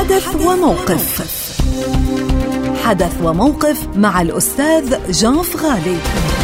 حدث وموقف. حدث وموقف مع الأستاذ جان فغالي.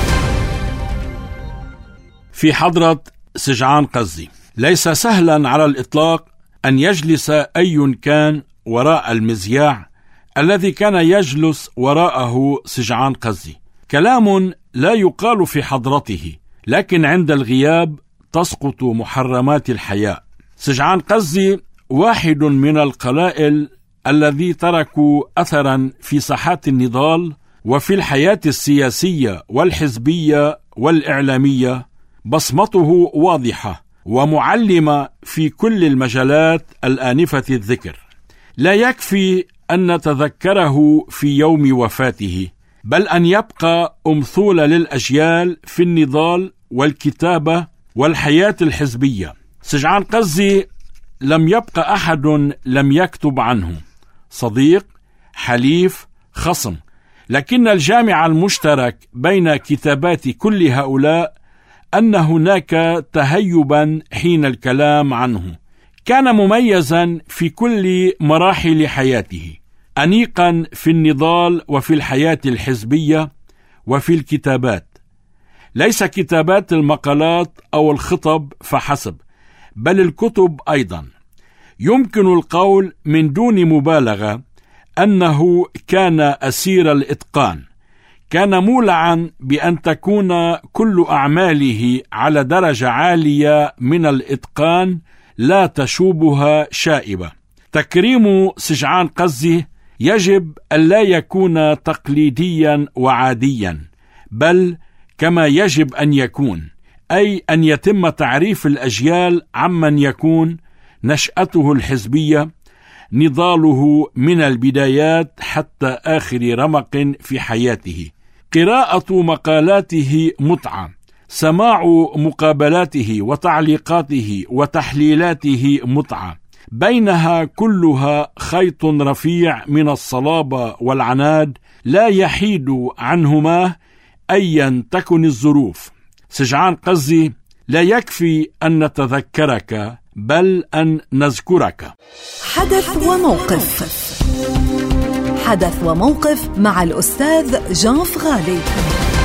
في حضرة سجعان قزي. ليس سهلا على الإطلاق أن يجلس أي كان وراء المذياع الذي كان يجلس وراءه سجعان قزي. كلام لا يقال في حضرته، لكن عند الغياب تسقط محرمات الحياء. سجعان قزي واحد من القلائل الذي تركوا أثرا في ساحات النضال وفي الحياة السياسية والحزبية والإعلامية. بصمته واضحة ومعلمة في كل المجالات الآنفة الذكر. لا يكفي أن نتذكره في يوم وفاته، بل أن يبقى أمثول للأجيال في النضال والكتابة والحياة الحزبية. سجعان قزي لم يبقى أحد لم يكتب عنه، صديق، حليف، خصم، لكن الجامع المشترك بين كتابات كل هؤلاء أن هناك تهيبا حين الكلام عنه. كان مميزا في كل مراحل حياته، أنيقا في النضال وفي الحياة الحزبية وفي الكتابات. ليس كتابات المقالات أو الخطب فحسب، بل الكتب أيضا. يمكن القول من دون مبالغة أنه كان أسير الإتقان. كان مولعا بأن تكون كل أعماله على درجة عالية من الإتقان لا تشوبها شائبة. تكريم سجعان قزي يجب ألا يكون تقليديا وعاديا، بل كما يجب أن يكون، أي أن يتم تعريف الأجيال عمن يكون نشأته الحزبية، نضاله من البدايات حتى آخر رمق في حياته. قراءة مقالاته متعة، سماع مقابلاته وتعليقاته وتحليلاته متعة، بينها كلها خيط رفيع من الصلابة والعناد لا يحيد عنهما أيا تكن الظروف. سجعان قزي لا يكفي أن نتذكرك، بل أن نذكرك. حدث وموقف. حدث وموقف مع الأستاذ جان فغالي.